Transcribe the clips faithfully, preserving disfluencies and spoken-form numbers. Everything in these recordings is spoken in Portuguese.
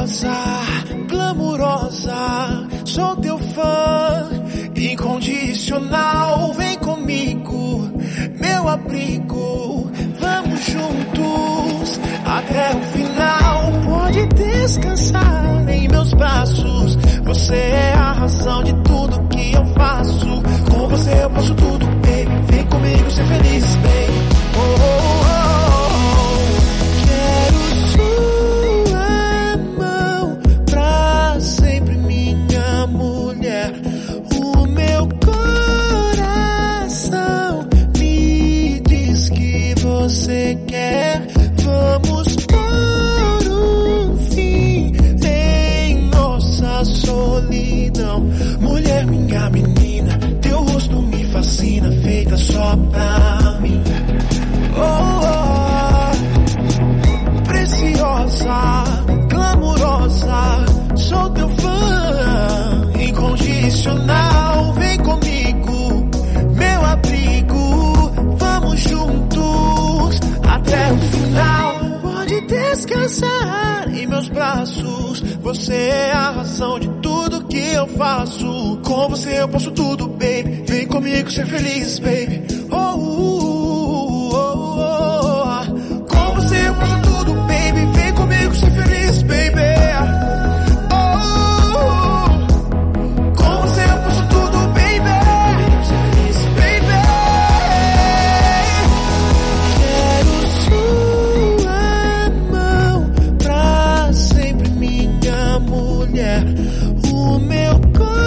preciosa, glamurosa, sou teu fã incondicional. Vem comigo, meu abrigo, vamos juntos até o final. Pode descansar em meus braços, você é a razão de tudo que eu faço. Com você eu posso tudo, baby, vem comigo ser feliz, baby. Oh, oh, oh. Você quer, vamos por um fim em nossa solidão. Mulher, minha menina, teu rosto me fascina, feita só pra mim. Oh, oh, preciosa, glamurosa, sou teu fã incondicional. Vem comigo, meu abrigo, vamos juntos até o final. Pode descansar em meus braços, você é a razão de tudo que eu faço. Com você eu posso tudo, baby, vem comigo ser feliz, baby. Oh, oh, oh, oh. Com você eu posso tudo, baby, vem comigo ser feliz, baby. O meu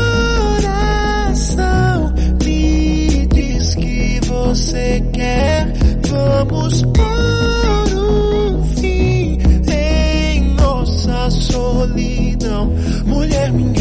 coração me diz que você quer, vamos por um fim em nossa solidão. Mulher, minha